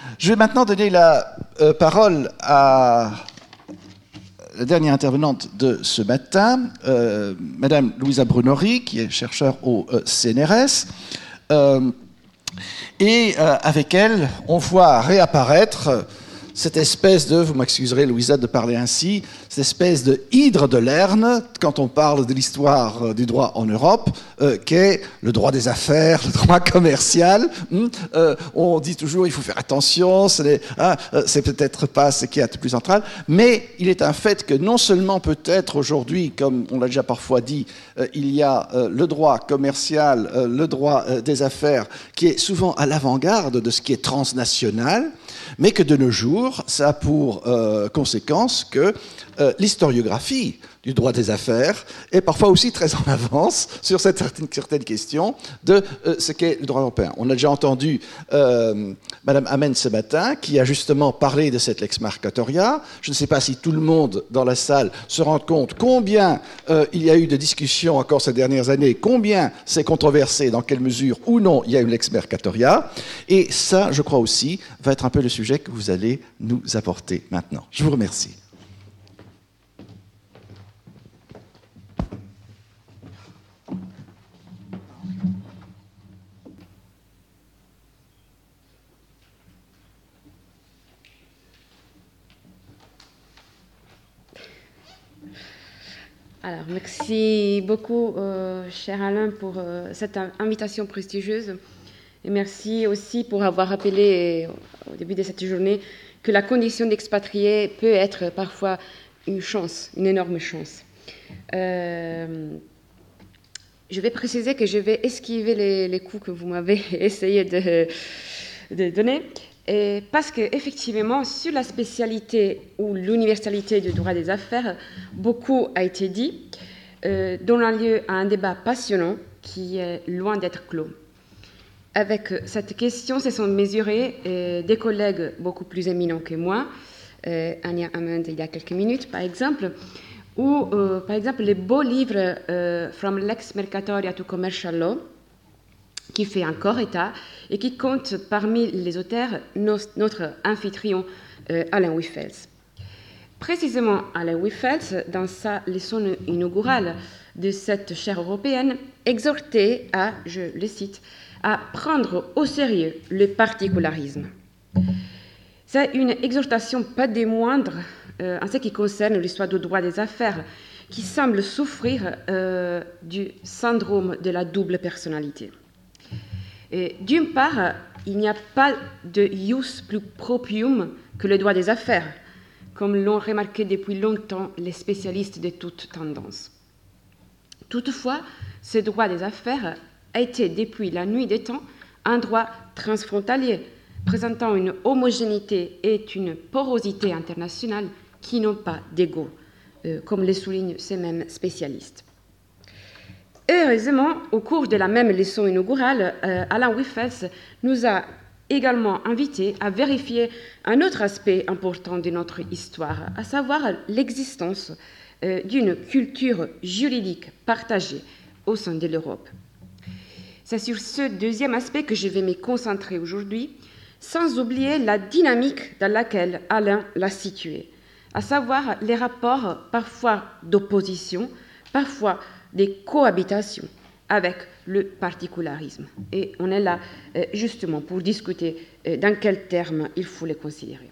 Je vais maintenant donner la parole à la dernière intervenante de ce matin, Madame Louisa Brunori, qui est chercheure au CNRS. Avec elle, on voit réapparaître cette espèce de, vous m'excuserez Louisa de parler ainsi, cette espèce de hydre de Lerne, quand on parle de l'histoire du droit en Europe, qu'est le droit des affaires, le droit commercial. On dit toujours il faut faire attention, c'est peut-être pas ce qui est le plus central, mais il est un fait que non seulement peut-être aujourd'hui, comme on l'a déjà parfois dit, il y a le droit commercial, le droit des affaires, qui est souvent à l'avant-garde de ce qui est transnational, mais que de nos jours, ça a pour conséquence que l'historiographie du droit des affaires est parfois aussi très en avance sur certaines questions de ce qu'est le droit européen. On a déjà entendu Madame Amen ce matin, qui a justement parlé de cette lex mercatoria. Je ne sais pas si tout le monde dans la salle se rend compte combien il y a eu de discussions encore ces dernières années, combien c'est controversé, dans quelle mesure ou non il y a une lex mercatoria. Et ça, je crois aussi, va être un peu le sujet que vous allez nous apporter maintenant. Je vous remercie. Alors, merci beaucoup, cher Alain, pour cette invitation prestigieuse. Et merci aussi pour avoir rappelé au début de cette journée que la condition d'expatrié peut être parfois une chance, une énorme chance. Je vais préciser que je vais esquiver les coups que vous m'avez essayé de donner. Et parce qu'effectivement, sur la spécialité ou l'universalité du droit des affaires, beaucoup a été dit, donnant lieu à un débat passionnant qui est loin d'être clos. Avec cette question, se sont mesurés des collègues beaucoup plus éminents que moi, Anja Amend il y a quelques minutes par exemple, ou par exemple les beaux livres From Lex Mercatoria to Commercial Law, qui fait encore état et qui compte parmi les auteurs notre amphitryon Alain Wiffels. Précisément, Alain Wiffels, dans sa leçon inaugurale de cette chaire européenne, exhortait à, je le cite, à prendre au sérieux le particularisme. C'est une exhortation pas des moindres en ce qui concerne l'histoire du droit des affaires, qui semble souffrir du syndrome de la double personnalité. D'une part, il n'y a pas de ius plus proprium que le droit des affaires, comme l'ont remarqué depuis longtemps les spécialistes de toutes tendances. Toutefois, ce droit des affaires a été depuis la nuit des temps un droit transfrontalier, présentant une homogénéité et une porosité internationale qui n'ont pas d'égaux, comme le soulignent ces mêmes spécialistes. Heureusement, au cours de la même leçon inaugurale, Alain Wiffels nous a également invités à vérifier un autre aspect important de notre histoire, à savoir l'existence d'une culture juridique partagée au sein de l'Europe. C'est sur ce deuxième aspect que je vais me concentrer aujourd'hui, sans oublier la dynamique dans laquelle Alain l'a situé, à savoir les rapports parfois d'opposition, parfois des cohabitations avec le particularisme. Et on est là justement pour discuter dans quels termes il faut les considérer.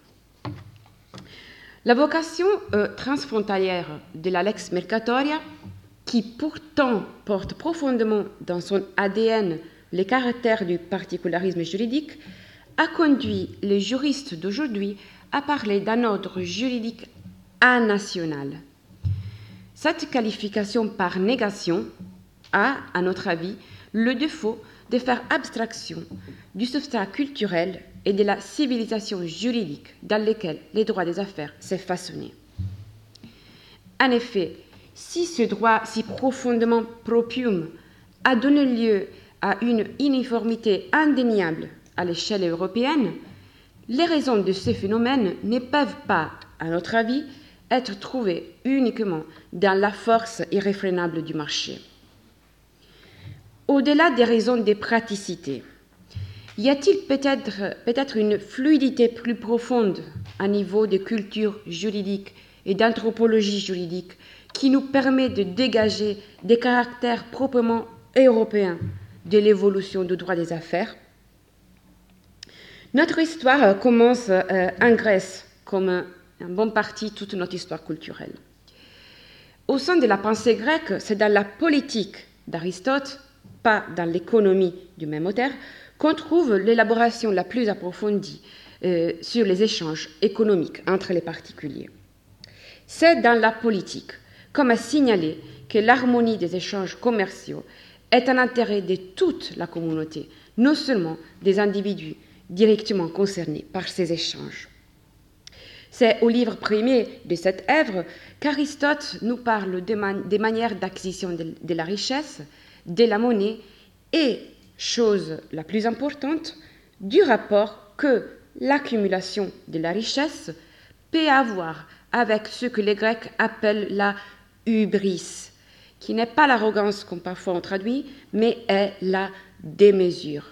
La vocation transfrontalière de la lex mercatoria, qui pourtant porte profondément dans son ADN les caractères du particularisme juridique, a conduit les juristes d'aujourd'hui à parler d'un ordre juridique anational. Cette qualification par négation a, à notre avis, le défaut de faire abstraction du substrat culturel et de la civilisation juridique dans lesquelles les droits des affaires s'est façonné. En effet, si ce droit si profondément proprium a donné lieu à une uniformité indéniable à l'échelle européenne, les raisons de ce phénomène ne peuvent pas, à notre avis, être trouvées uniquement dans la force irréfrénable du marché. Au-delà des raisons de praticité Y a-t-il peut-être une fluidité plus profonde à niveau de culture juridique et d'anthropologie juridique qui nous permet de dégager des caractères proprement européens de l'évolution du droit des affaires? Notre histoire commence en Grèce, comme en bonne partie toute notre histoire culturelle. Au sein de la pensée grecque, c'est dans la politique d'Aristote, pas dans l'économie du même auteur, qu'on trouve l'élaboration la plus approfondie sur les échanges économiques entre les particuliers. C'est dans la politique, comme à signaler que l'harmonie des échanges commerciaux est un intérêt de toute la communauté, non seulement des individus directement concernés par ces échanges. C'est au livre premier de cette œuvre qu'Aristote nous parle des manières d'acquisition de la richesse, de la monnaie et, chose la plus importante, du rapport que l'accumulation de la richesse peut avoir avec ce que les Grecs appellent la hubris, qui n'est pas l'arrogance comme parfois on traduit, mais est la démesure.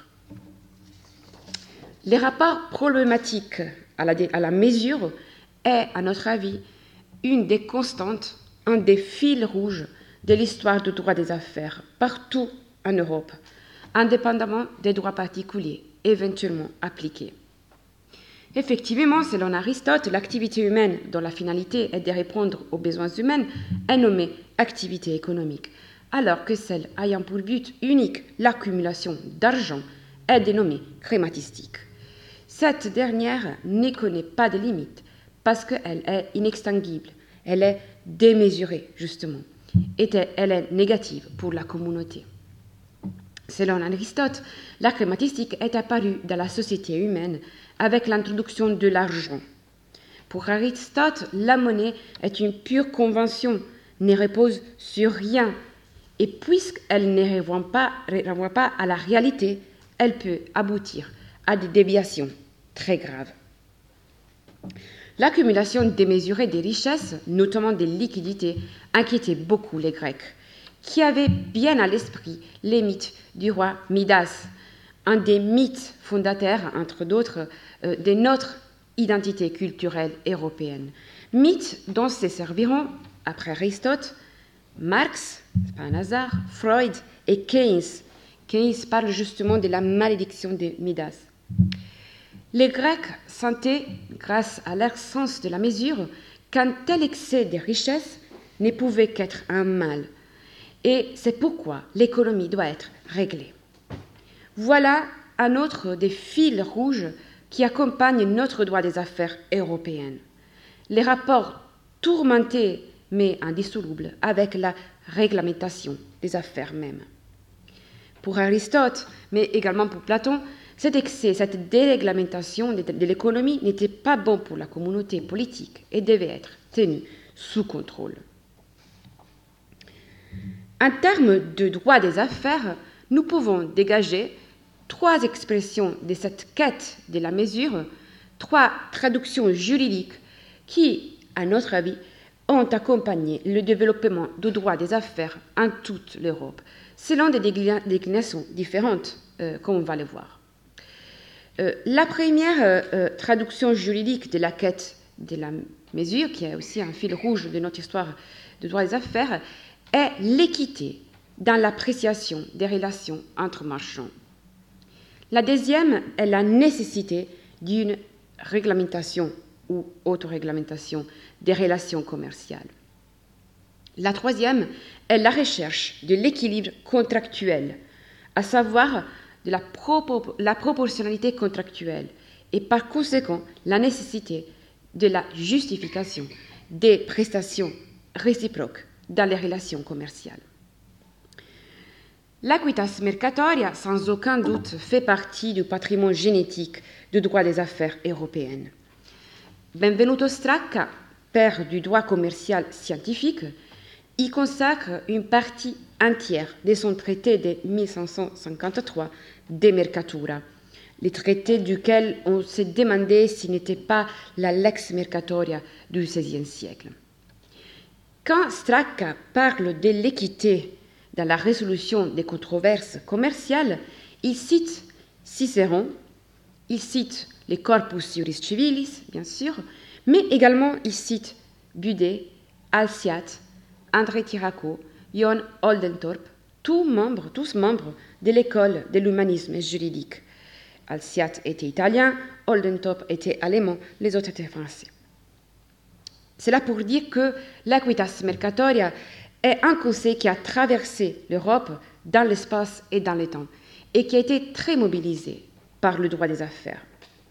Les rapports problématiques à la mesure est, à notre avis, une des constantes, un des fils rouges de l'histoire du droit des affaires partout en Europe, indépendamment des droits particuliers éventuellement appliqués. Effectivement, selon Aristote, l'activité humaine dont la finalité est de répondre aux besoins humains est nommée activité économique, alors que celle ayant pour but unique l'accumulation d'argent est dénommée crématistique. Cette dernière ne connaît pas de limites parce qu'elle est inextinguible, elle est démesurée justement, et elle est négative pour la communauté. Selon Aristote, la crématistique est apparue dans la société humaine avec l'introduction de l'argent. Pour Aristote, la monnaie est une pure convention, ne repose sur rien, et puisqu'elle ne renvoie pas à la réalité, elle peut aboutir à des déviations très graves. L'accumulation démesurée des richesses, notamment des liquidités, inquiétait beaucoup les Grecs, qui avaient bien à l'esprit les mythes du roi Midas, un des mythes fondateurs, entre d'autres, de notre identité culturelle européenne. Mythes dont se serviront, après Aristote, Marx, c'est pas un hasard, Freud et Keynes. Keynes parle justement de la malédiction de Midas. Les Grecs sentaient, grâce à leur sens de la mesure, qu'un tel excès de richesse ne pouvait qu'être un mal. Et c'est pourquoi l'économie doit être réglée. Voilà un autre des fils rouges qui accompagnent notre droit des affaires européennes. Les rapports tourmentés mais indissolubles avec la réglementation des affaires mêmes. Pour Aristote, mais également pour Platon, cet excès, cette déréglementation de l'économie n'était pas bon pour la communauté politique et devait être tenu sous contrôle. En termes de droit des affaires, nous pouvons dégager 3 expressions de cette quête de la mesure, 3 traductions juridiques qui, à notre avis, ont accompagné le développement du droit des affaires en toute l'Europe, selon des déclinaisons différentes, comme on va le voir. La première traduction juridique de la quête de la mesure, qui est aussi un fil rouge de notre histoire du droit des affaires, est l'équité dans l'appréciation des relations entre marchands. La deuxième est la nécessité d'une réglementation ou autoréglementation des relations commerciales. La troisième est la recherche de l'équilibre contractuel, à savoir de la proportionnalité contractuelle et par conséquent la nécessité de la justification des prestations réciproques dans les relations commerciales. L'equitas mercatoria, sans aucun doute, fait partie du patrimoine génétique du droit des affaires européennes. Benvenuto Stracca, père du droit commercial scientifique, y consacre une partie entière de son traité de 1553 De Mercatura, le traité duquel on s'est demandé s'il n'était pas la lex mercatoria du XVIe siècle. Quand Stracca parle de l'équité dans la résolution des controverses commerciales, il cite Cicéron, il cite les Corpus Juris Civilis, bien sûr, mais également il cite Budet, Alciat, André Tiraco, John Oldendorp, tous membres de l'école de l'humanisme juridique. Alciat était italien, Oldendorp était allemand, les autres étaient français. C'est là pour dire que l'Equitas Mercatoria est un concept qui a traversé l'Europe dans l'espace et dans le temps, et qui a été très mobilisé par le droit des affaires.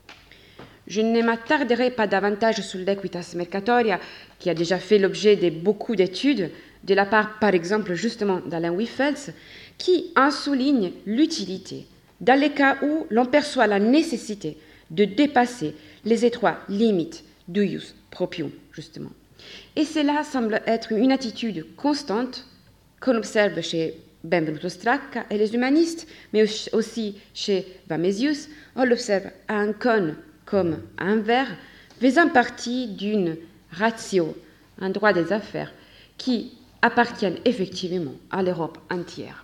Je ne m'attarderai pas davantage sur l'Equitas Mercatoria, qui a déjà fait l'objet de beaucoup d'études, de la part, par exemple, justement d'Alain Wiffels, qui en souligne l'utilité dans les cas où l'on perçoit la nécessité de dépasser les étroites limites du ius proprium, justement. Et cela semble être une attitude constante qu'on observe chez Benvenuto Stracca et les humanistes, mais aussi chez Vamesius. On l'observe à Ancône comme à Anvers, faisant partie d'une ratio, un droit des affaires, qui appartiennent effectivement à l'Europe entière.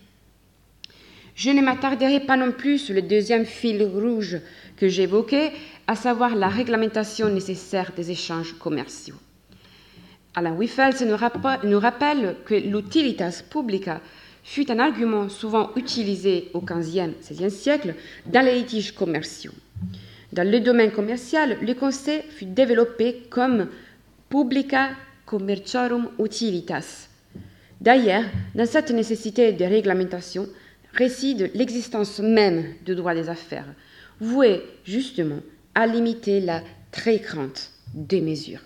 Je ne m'attarderai pas non plus sur le deuxième fil rouge que j'évoquais, à savoir la réglementation nécessaire des échanges commerciaux. Alain Wiffels nous rappelle que l'utilitas publica fut un argument souvent utilisé au XVe, XVIe siècle dans les litiges commerciaux. Dans le domaine commercial, le concept fut développé comme publica commerciorum utilitas. D'ailleurs, dans cette nécessité de réglementation réside l'existence même du droit des affaires, voué justement à limiter la très crainte des mesures.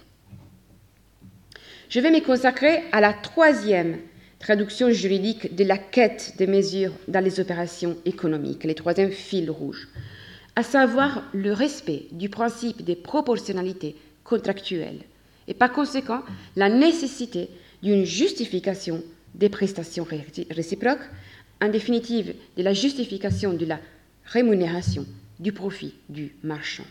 Je vais me consacrer à la troisième traduction juridique de la quête des mesures dans les opérations économiques, le troisième fil rouge, à savoir le respect du principe des proportionnalités contractuelles et par conséquent la nécessité d'une justification des prestations réciproques, en définitive de la justification de la rémunération du profit du marchand.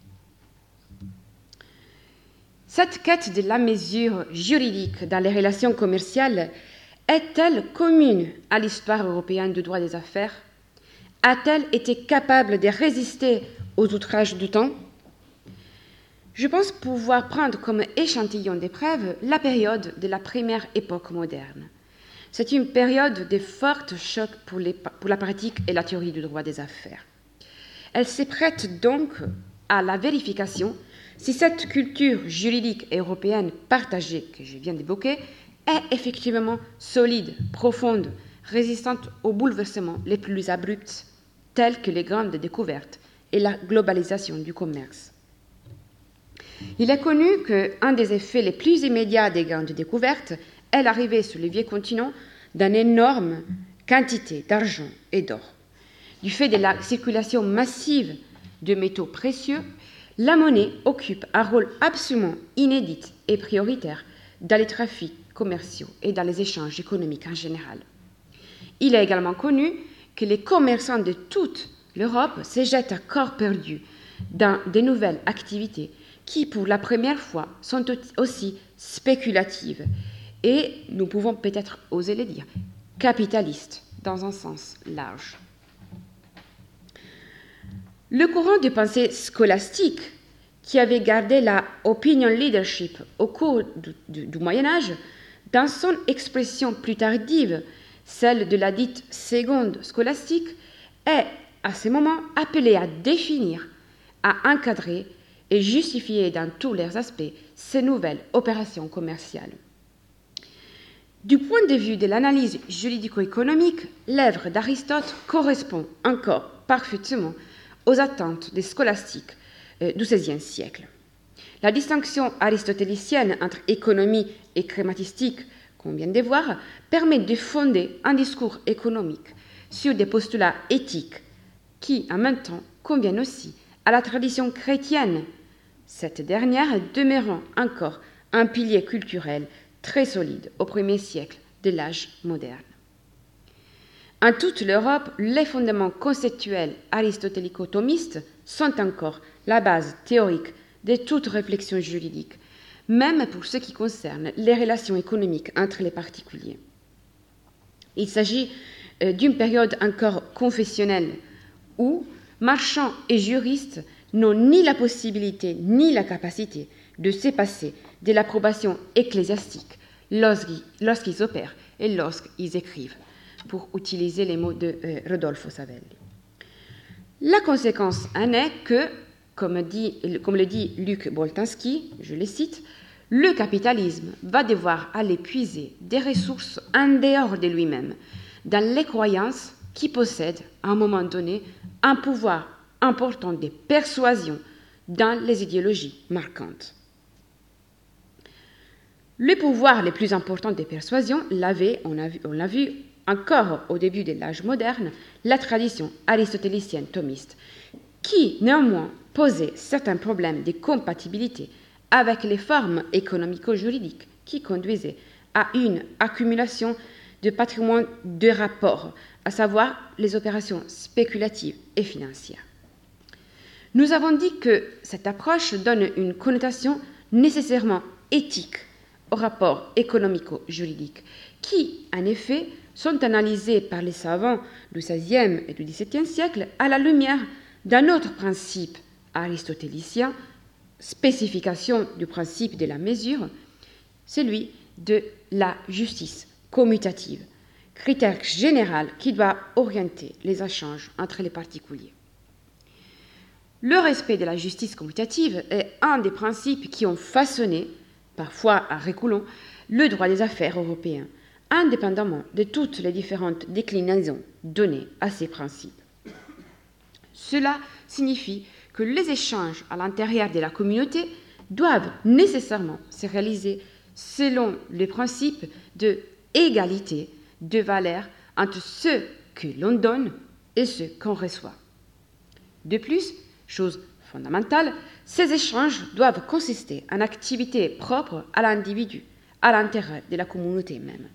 Cette quête de la mesure juridique dans les relations commerciales est-elle commune à l'histoire européenne du droit des affaires? A-t-elle été capable de résister aux outrages du temps? Je pense pouvoir prendre comme échantillon d'épreuve la période de la première époque moderne. C'est une période de forts chocs pour la pratique et la théorie du droit des affaires. Elle se prête donc à la vérification si cette culture juridique européenne partagée que je viens d'évoquer est effectivement solide, profonde, résistante aux bouleversements les plus abrupts, tels que les grandes découvertes et la globalisation du commerce. Il est connu qu'un des effets les plus immédiats des grandes découvertes est l'arrivée sur le vieux continent d'une énorme quantité d'argent et d'or. Du fait de la circulation massive de métaux précieux, la monnaie occupe un rôle absolument inédit et prioritaire dans les trafics commerciaux et dans les échanges économiques en général. Il est également connu que les commerçants de toute l'Europe se jettent à corps perdu dans de nouvelles activités qui, pour la première fois, sont aussi spéculatives et, nous pouvons peut-être oser le dire, capitalistes dans un sens large. Le courant de pensée scolastique, qui avait gardé la opinion leadership au cours du Moyen-Âge, dans son expression plus tardive, celle de la dite seconde scolastique, est à ce moment appelée à définir, à encadrer et justifier dans tous leurs aspects ces nouvelles opérations commerciales. Du point de vue de l'analyse juridico-économique, l'œuvre d'Aristote correspond encore parfaitement aux attentes des scolastiques du XVIe siècle. La distinction aristotélicienne entre économie et grammatistique, qu'on vient de voir, permet de fonder un discours économique sur des postulats éthiques qui, en même temps, conviennent aussi à la tradition chrétienne, cette dernière demeurant encore un pilier culturel très solide au premier siècle de l'âge moderne. En toute l'Europe, les fondements conceptuels aristotélico-thomistes sont encore la base théorique de toute réflexion juridique, même pour ce qui concerne les relations économiques entre les particuliers. Il s'agit d'une période encore confessionnelle où marchands et juristes n'ont ni la possibilité ni la capacité de se passer de l'approbation ecclésiastique lorsqu'ils opèrent et lorsqu'ils écrivent, pour utiliser les mots de Rodolfo Savelli. La conséquence en est que, comme le dit Luc Boltanski, je le cite, le capitalisme va devoir aller puiser des ressources en dehors de lui-même, dans les croyances qui possèdent à un moment donné un pouvoir important de persuasion dans les idéologies marquantes. Le pouvoir le plus important de persuasion l'avait, on l'a vu encore au début de l'âge moderne, la tradition aristotélicienne thomiste, qui néanmoins posait certains problèmes de compatibilité avec les formes économico-juridiques qui conduisaient à une accumulation de patrimoine de rapport, à savoir les opérations spéculatives et financières. Nous avons dit que cette approche donne une connotation nécessairement éthique aux rapports économico-juridiques, qui, en effet, sont analysés par les savants du XVIe et du XVIIe siècle à la lumière d'un autre principe aristotélicien, spécification du principe de la mesure, celui de la justice commutative, critère général qui doit orienter les échanges entre les particuliers. Le respect de la justice commutative est un des principes qui ont façonné, parfois à reculons, le droit des affaires européen, indépendamment de toutes les différentes déclinaisons données à ces principes. Cela signifie que les échanges à l'intérieur de la communauté doivent nécessairement se réaliser selon le principe de égalité de valeur entre ce que l'on donne et ce qu'on reçoit. De plus, chose fondamentale, ces échanges doivent consister en activités propres à l'individu, à l'intérieur de la communauté même.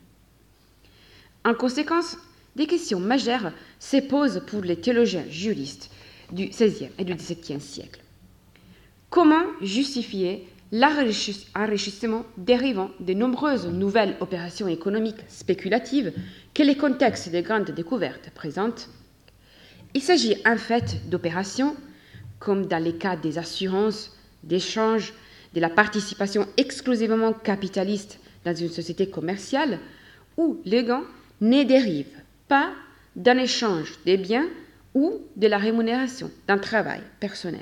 En conséquence, des questions majeures se posent pour les théologiens juristes du XVIe et du XVIIe siècle. Comment justifier l'enrichissement dérivant de nombreuses nouvelles opérations économiques spéculatives que les contextes de grandes découvertes présentent? Il s'agit en fait d'opérations, comme dans les cas des assurances, d'échanges, de la participation exclusivement capitaliste dans une société commerciale, où les gains ne dérivent pas d'un échange des biens ou de la rémunération d'un travail personnel.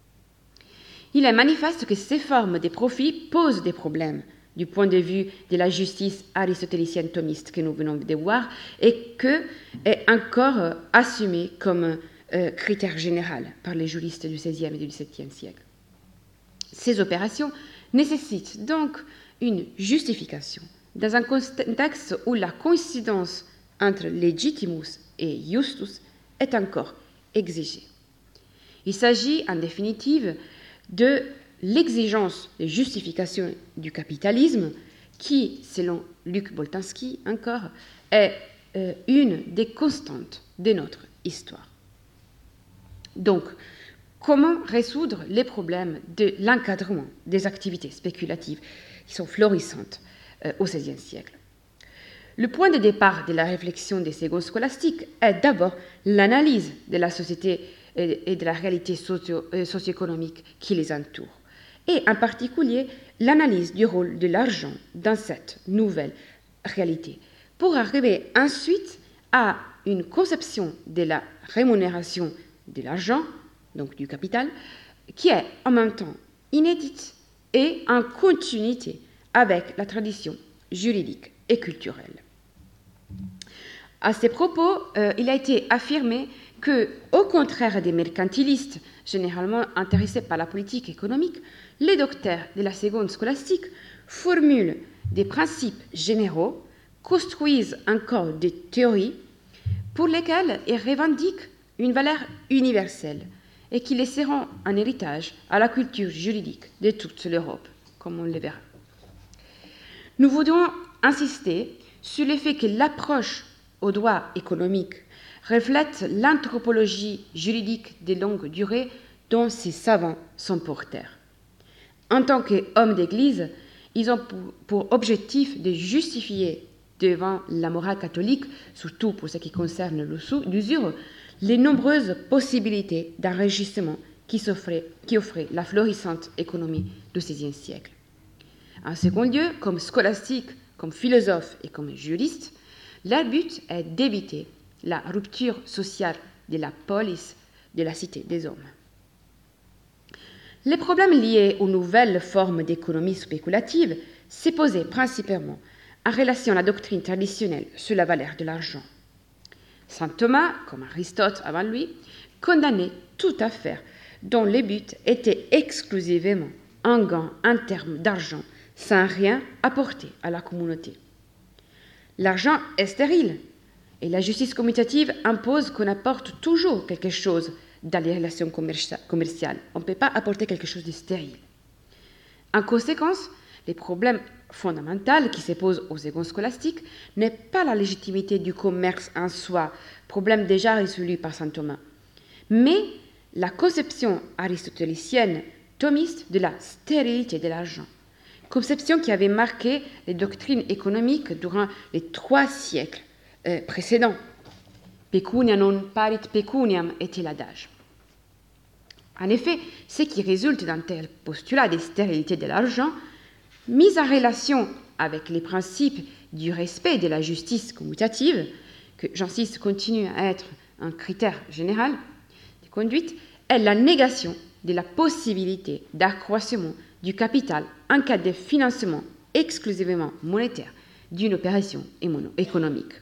Il est manifeste que ces formes de profit posent des problèmes du point de vue de la justice aristotélicienne thomiste que nous venons de voir et que est encore assumé comme critère général par les juristes du XVIe et du XVIIe siècle. Ces opérations nécessitent donc une justification dans un contexte où la coïncidence entre legitimus et justus est encore exigée. Il s'agit en définitive de l'exigence de justification du capitalisme qui, selon Luc Boltanski encore, est une des constantes de notre histoire. Donc, comment résoudre les problèmes de l'encadrement des activités spéculatives qui sont florissantes au XVIe siècle? Le point de départ de la réflexion des seconds scolastiques est d'abord l'analyse de la société et de la réalité socio-économique qui les entoure, et en particulier l'analyse du rôle de l'argent dans cette nouvelle réalité, pour arriver ensuite à une conception de la rémunération de l'argent, donc du capital, qui est en même temps inédite et en continuité avec la tradition juridique et culturelle. À ces propos, il a été affirmé que, au contraire des mercantilistes généralement intéressés par la politique économique, les docteurs de la seconde scolastique formulent des principes généraux, construisent encore des théories pour lesquelles ils revendiquent une valeur universelle et qui laisseront un héritage à la culture juridique de toute l'Europe, comme on le verra. Nous voudrions insister sur le fait que l'approche au droit économique reflète l'anthropologie juridique de longue durée dont ces savants sont porteurs. En tant qu'hommes d'Église, ils ont pour objectif de justifier devant la morale catholique, surtout pour ce qui concerne l'usure, les nombreuses possibilités d'enrichissement qui offrait la florissante économie du XVIe siècle. En second lieu, comme scolastique, comme philosophe et comme juriste, leur but est d'éviter la rupture sociale de la police de la cité des hommes. Les problèmes liés aux nouvelles formes d'économie spéculative s'est posé principalement en relation à la doctrine traditionnelle sur la valeur de l'argent. Saint Thomas, comme Aristote avant lui, condamnait toute affaire dont le but était exclusivement un gain en termes d'argent sans rien apporter à la communauté. L'argent est stérile et la justice commutative impose qu'on apporte toujours quelque chose dans les relations commerciales. On ne peut pas apporter quelque chose de stérile. En conséquence, les problèmes fondamentaux qui se posent aux égons scolastiques n'est pas la légitimité du commerce en soi, problème déjà résolu par saint Thomas, mais la conception aristotélicienne thomiste de la stérilité de l'argent, conception qui avait marqué les doctrines économiques durant les 3 siècles précédents. Pecunia non parit pecuniam était l'adage. En effet, ce qui résulte d'un tel postulat de stérilité de l'argent, mis en relation avec les principes du respect de la justice commutative, que j'insiste continue à être un critère général de conduite, est la négation de la possibilité d'accroissement du capital en cas de financement exclusivement monétaire d'une opération économique.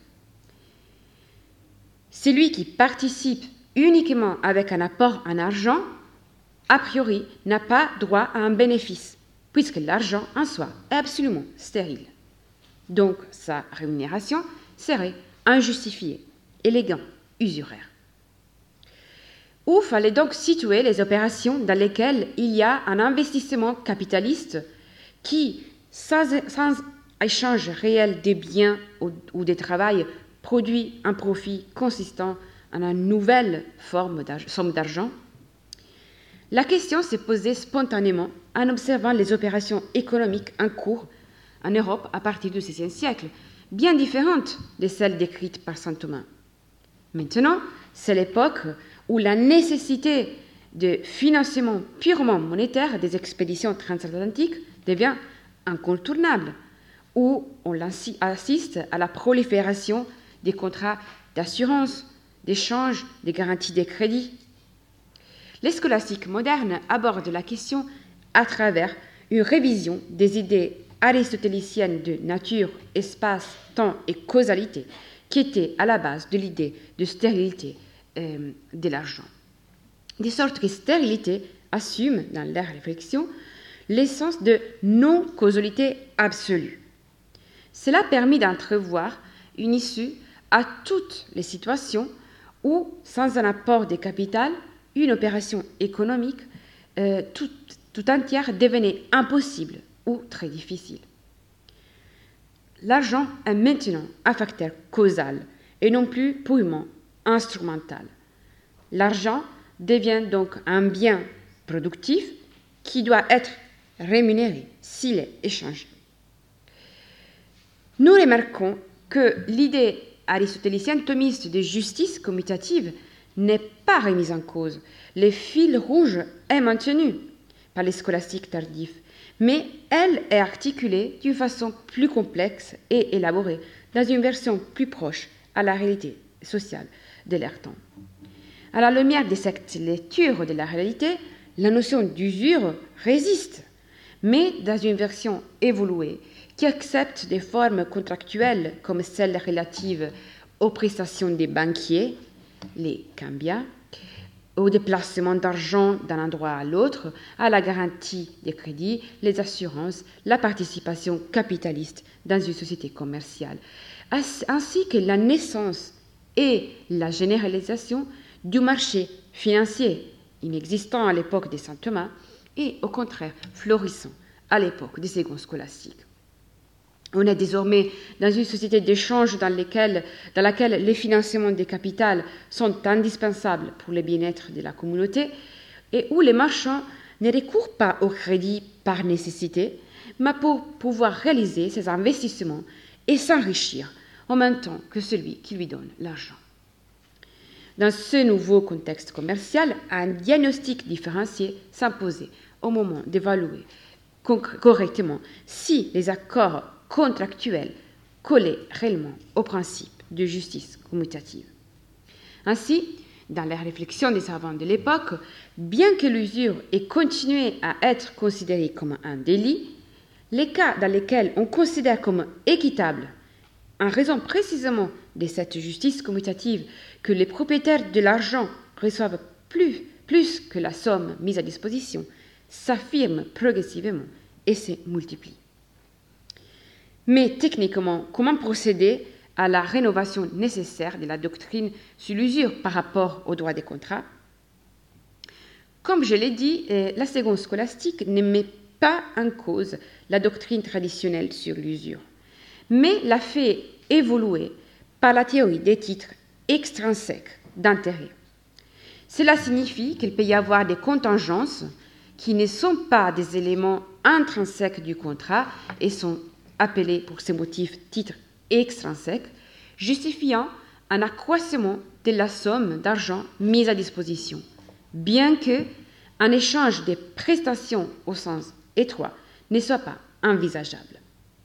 Celui qui participe uniquement avec un apport en argent, a priori, n'a pas droit à un bénéfice, puisque l'argent en soi est absolument stérile. Donc, sa rémunération serait injustifiée, élégante, usuraire. Où fallait donc situer les opérations dans lesquelles il y a un investissement capitaliste qui, sans échange réel des biens ou des travail, produit un profit consistant en une nouvelle somme d'argent? La question s'est posée spontanément en observant les opérations économiques en cours en Europe à partir du XVIe siècle, bien différentes de celles décrites par saint Thomas. Maintenant, c'est l'époque où la nécessité de financement purement monétaire des expéditions transatlantiques devient incontournable, où on assiste à la prolifération des contrats d'assurance, d'échange, des garanties de crédit. Les scolastiques modernes abordent la question à travers une révision des idées aristotéliciennes de nature, espace, temps et causalité, qui étaient à la base de l'idée de stérilité de l'argent. De sorte que stérilité assume, dans leur réflexion, l'essence de non-causalité absolue. Cela permet d'entrevoir une issue à toutes les situations où, sans un apport de capital, une opération économique tout entière devenait impossible ou très difficile. L'argent est maintenant un facteur causal et non plus purement instrumental. L'argent devient donc un bien productif qui doit être rémunéré s'il est échangé. Nous remarquons que l'idée aristotélicienne thomiste de justice commutative n'est pas remise en cause. Le fil rouge est maintenu par les scolastiques tardifs, mais elle est articulée d'une façon plus complexe et élaborée dans une version plus proche à la réalité sociale de leur temps. À la lumière de cette lecture de la réalité, la notion d'usure résiste, mais dans une version évoluée qui accepte des formes contractuelles comme celles relatives aux prestations des banquiers, les cambia, au déplacement d'argent d'un endroit à l'autre, à la garantie des crédits, les assurances, la participation capitaliste dans une société commerciale, ainsi que la naissance et la généralisation du marché financier, inexistant à l'époque de saint Thomas et au contraire florissant à l'époque des seconds scolastiques. On est désormais dans une société d'échange dans laquelle les financements des capitales sont indispensables pour le bien-être de la communauté et où les marchands ne recourent pas au crédit par nécessité, mais pour pouvoir réaliser ces investissements et s'enrichir en même temps que celui qui lui donne l'argent. Dans ce nouveau contexte commercial, un diagnostic différencié s'imposait au moment d'évaluer correctement si les accords contractuels collaient réellement au principe de justice commutative. Ainsi, dans la réflexion des savants de l'époque, bien que l'usure ait continué à être considérée comme un délit, les cas dans lesquels on considère comme équitable, en raison précisément de cette justice commutative, que les propriétaires de l'argent reçoivent plus que la somme mise à disposition, s'affirment progressivement et se multiplient. Mais techniquement, comment procéder à la rénovation nécessaire de la doctrine sur l'usure par rapport au droit des contrats? Comme je l'ai dit, la seconde scolastique ne met pas en cause la doctrine traditionnelle sur l'usure, mais la fait évoluer par la théorie des titres extrinsèques d'intérêt. Cela signifie qu'il peut y avoir des contingences qui ne sont pas des éléments intrinsèques du contrat et sont appelés pour ces motifs titres extrinsèques, justifiant un accroissement de la somme d'argent mise à disposition, bien que un échange des prestations au sens étroit ne soit pas envisageable.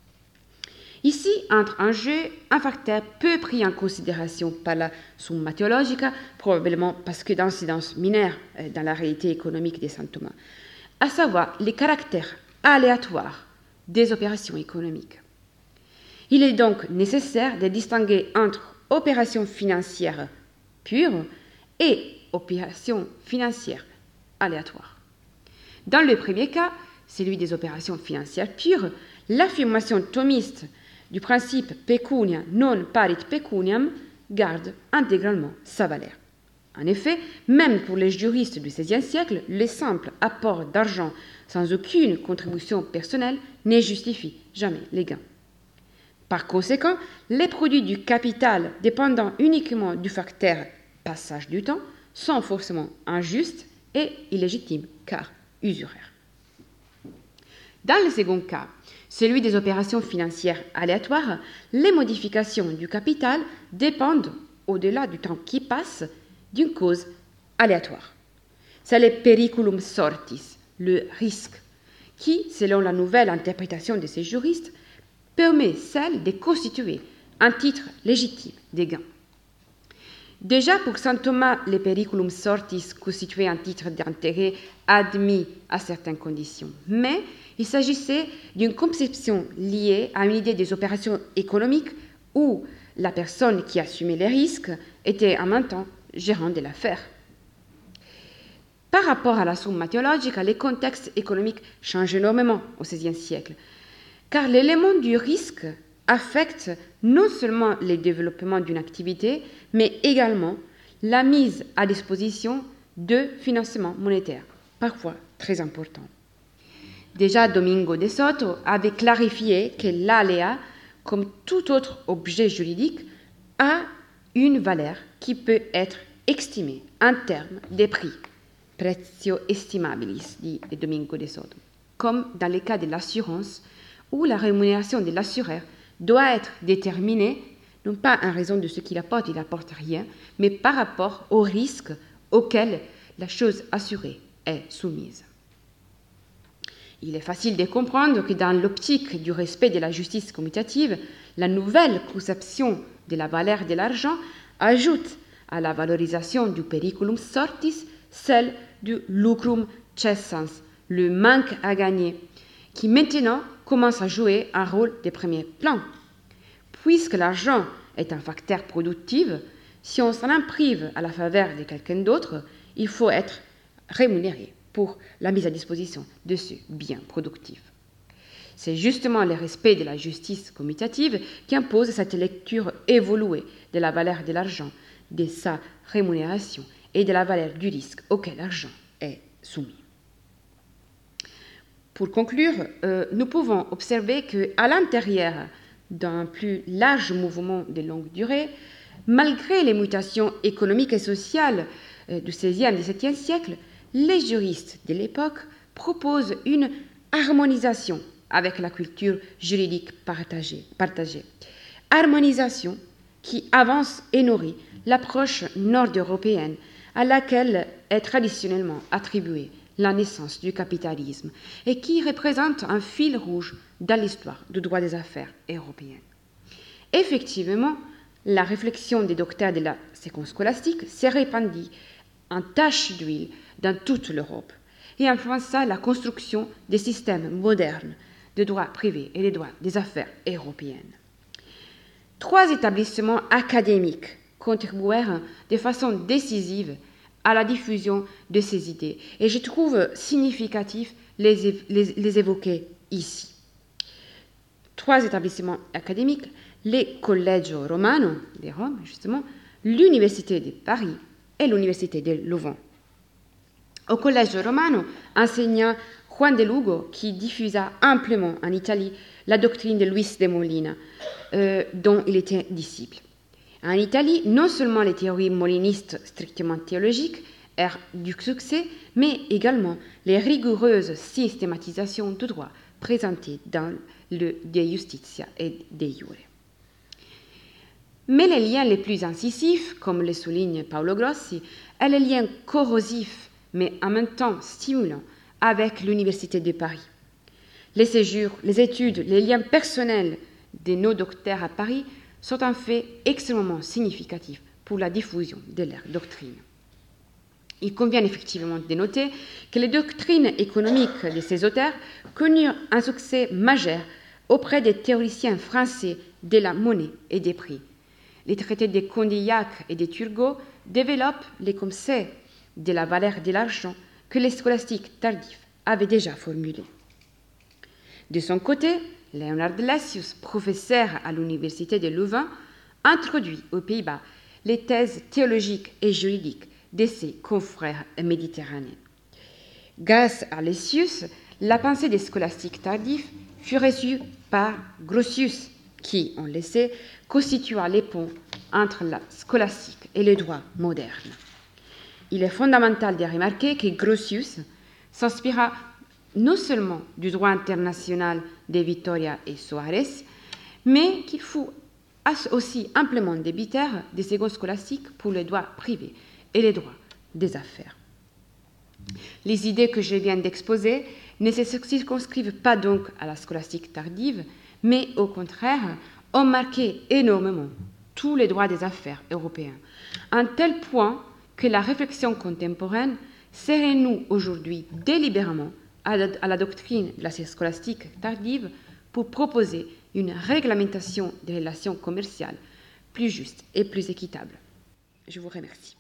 Ici entre en jeu un facteur peu pris en considération par la Summa Theologica, probablement parce que d'incidence mineure dans la réalité économique des saint Thomas, à savoir les caractères aléatoires des opérations économiques. Il est donc nécessaire de distinguer entre opérations financières pures et opérations financières aléatoires. Dans le premier cas, celui des opérations financières pures, l'affirmation thomiste du principe pecunia non parit pecuniam garde intégralement sa valeur. En effet, même pour les juristes du XVIe siècle, le simple apport d'argent sans aucune contribution personnelle ne justifie jamais les gains. Par conséquent, les produits du capital dépendant uniquement du facteur passage du temps sont forcément injustes et illégitimes, car usuraires. Dans le second cas, celui des opérations financières aléatoires, les modifications du capital dépendent, au-delà du temps qui passe, d'une cause aléatoire. C'est le periculum sortis, le risque, qui, selon la nouvelle interprétation de ces juristes, permet celle de constituer un titre légitime des gains. Déjà pour saint Thomas, le periculum sortis constituait un titre d'intérêt admis à certaines conditions, mais il s'agissait d'une conception liée à une idée des opérations économiques où la personne qui assumait les risques était en même temps gérant de l'affaire. Par rapport à la Summa Theologica, les contextes économiques changent énormément au XVIe siècle, car l'élément du risque affecte non seulement le développement d'une activité, mais également la mise à disposition de financements monétaires, parfois très importants. Déjà, Domingo de Soto avait clarifié que l'aléa, comme tout autre objet juridique, a une valeur qui peut être estimée en termes de prix, prezio estimabilis, dit Domingo de Soto, comme dans le cas de l'assurance, où la rémunération de l'assureur doit être déterminée, non pas en raison de ce qu'il apporte, il n'apporte rien, mais par rapport au risque auquel la chose assurée est soumise. Il est facile de comprendre que dans l'optique du respect de la justice commutative, la nouvelle conception de la valeur de l'argent ajoute à la valorisation du periculum sortis celle du lucrum cessans, le manque à gagner, qui maintenant commence à jouer un rôle de premier plan. Puisque l'argent est un facteur productif, si on s'en prive à la faveur de quelqu'un d'autre, il faut être rémunéré pour la mise à disposition de ce bien productif. C'est justement le respect de la justice commutative qui impose cette lecture évoluée de la valeur de l'argent, de sa rémunération et de la valeur du risque auquel l'argent est soumis. Pour conclure, nous pouvons observer qu'à l'intérieur d'un plus large mouvement de longue durée, malgré les mutations économiques et sociales du XVIe et XVIIe siècle, les juristes de l'époque proposent une harmonisation avec la culture juridique partagée. Harmonisation qui avance et nourrit l'approche nord-européenne à laquelle est traditionnellement attribuée la naissance du capitalisme et qui représente un fil rouge dans l'histoire du droit des affaires européenne. Effectivement, la réflexion des docteurs de la séquence scolastique s'est répandue en tache d'huile dans toute l'Europe et influença la construction des systèmes modernes de droit privé et des droits des affaires européennes. 3 établissements académiques contribuèrent de façon décisive à la diffusion de ces idées et je trouve significatif les évoquer ici. 3 établissements académiques, les Collegio Romano de Rome, justement, l'Université de Paris et l'Université de Louvain. Au Collegio Romano enseigna Juan de Lugo, qui diffusa amplement en Italie la doctrine de Luis de Molina, dont il était disciple. En Italie, non seulement les théories molinistes strictement théologiques eurent du succès, mais également les rigoureuses systématisations du droit présentées dans le De Justitia et De Jure. Mais les liens les plus incisifs, comme le souligne Paolo Grossi, est le lien corrosif, mais en même temps stimulant, avec l'Université de Paris. Les séjours, les études, les liens personnels de nos docteurs à Paris sont en fait extrêmement significatifs pour la diffusion de leur doctrine. Il convient effectivement de noter que les doctrines économiques de ces auteurs connurent un succès majeur auprès des théoriciens français de la monnaie et des prix. Les traités de Condillac et de Turgot développent les concepts de la valeur de l'argent que les scolastiques tardifs avaient déjà formulés. De son côté, Leonard Lessius, professeur à l'Université de Louvain, introduit aux Pays-Bas les thèses théologiques et juridiques de ses confrères méditerranéens. Grâce à Lessius, la pensée des scolastiques tardifs fut reçue par Grotius, qui, on le sait, constitua les ponts entre la scolastique et le droit moderne. Il est fondamental de remarquer que Grotius s'inspira non seulement du droit international de Vittoria et Soares, mais qu'il fut aussi amplement débiteur des seconds scolastiques pour les droits privés et les droits des affaires. Les idées que je viens d'exposer ne se circonscrivent pas donc à la scolastique tardive, mais au contraire ont marqué énormément tous les droits des affaires européens, à un tel point que la réflexion contemporaine se renoue aujourd'hui délibérément à la doctrine de la scolastique tardive pour proposer une réglementation des relations commerciales plus juste et plus équitable. Je vous remercie.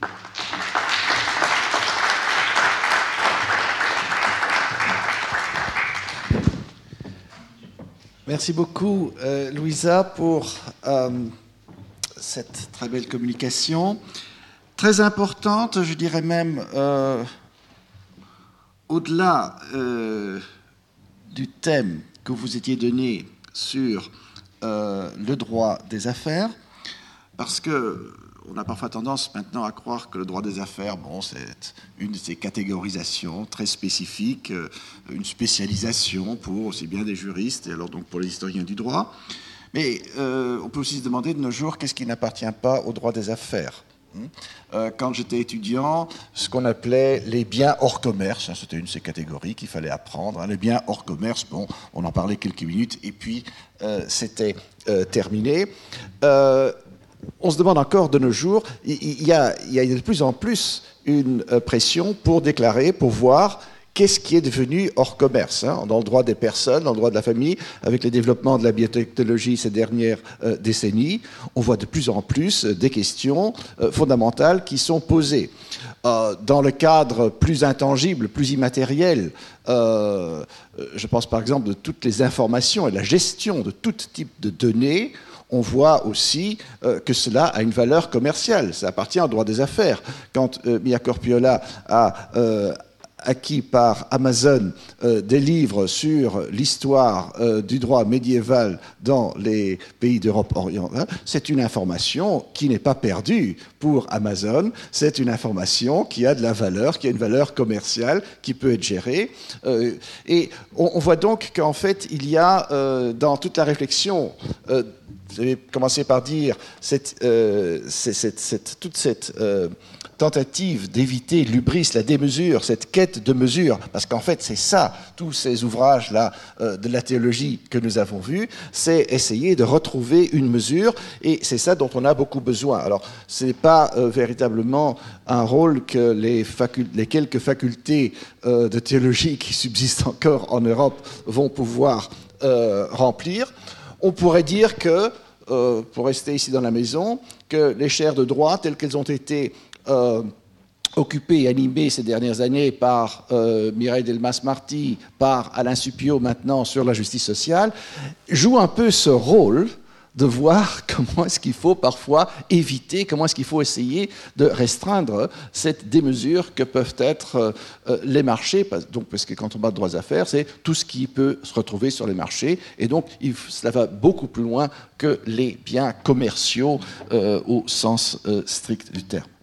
Merci beaucoup, Louisa, pour cette très belle communication. Très importante, je dirais même, au-delà du thème que vous étiez donné sur le droit des affaires, parce qu'on a parfois tendance maintenant à croire que le droit des affaires, bon, c'est une de ces catégorisations très spécifiques, une spécialisation pour aussi bien des juristes et alors donc pour les historiens du droit. Mais on peut aussi se demander de nos jours qu'est-ce qui n'appartient pas au droit des affaires. Quand j'étais étudiant, ce qu'on appelait les biens hors commerce, c'était une de ces catégories qu'il fallait apprendre. Les biens hors commerce, bon, on en parlait quelques minutes et puis c'était terminé. On se demande encore de nos jours, il y a de plus en plus une pression pour déclarer, pour voir qu'est-ce qui est devenu hors commerce, dans le droit des personnes, dans le droit de la famille, avec les développements de la biotechnologie ces dernières décennies, on voit de plus en plus des questions fondamentales qui sont posées. Dans le cadre plus intangible, plus immatériel, je pense par exemple de toutes les informations et la gestion de tout type de données, on voit aussi que cela a une valeur commerciale. Ça appartient au droit des affaires. Quand Mia Corpiola a acquis par Amazon des livres sur l'histoire du droit médiéval dans les pays d'Europe orientale, c'est une information qui n'est pas perdue pour Amazon, c'est une information qui a de la valeur, qui a une valeur commerciale, qui peut être gérée. Et on voit donc qu'en fait, il y a dans toute la réflexion, vous avez commencé par dire, toute cette tentative d'éviter l'hubris, la démesure, cette quête de mesure, parce qu'en fait c'est ça, tous ces ouvrages-là de la théologie que nous avons vus, c'est essayer de retrouver une mesure, et c'est ça dont on a beaucoup besoin. Alors ce n'est pas véritablement un rôle que les quelques facultés de théologie qui subsistent encore en Europe vont pouvoir remplir. On pourrait dire que, pour rester ici dans la maison, que les chaires de droit telles qu'elles ont été occupé et animé ces dernières années par Mireille Delmas-Marty, par Alain Suppiot maintenant sur la justice sociale, joue un peu ce rôle de voir comment est-ce qu'il faut parfois éviter, comment est-ce qu'il faut essayer de restreindre cette démesure que peuvent être les marchés, donc, parce que quand on parle de droits d'affaires, c'est tout ce qui peut se retrouver sur les marchés, et donc cela va beaucoup plus loin que les biens commerciaux au sens strict du terme.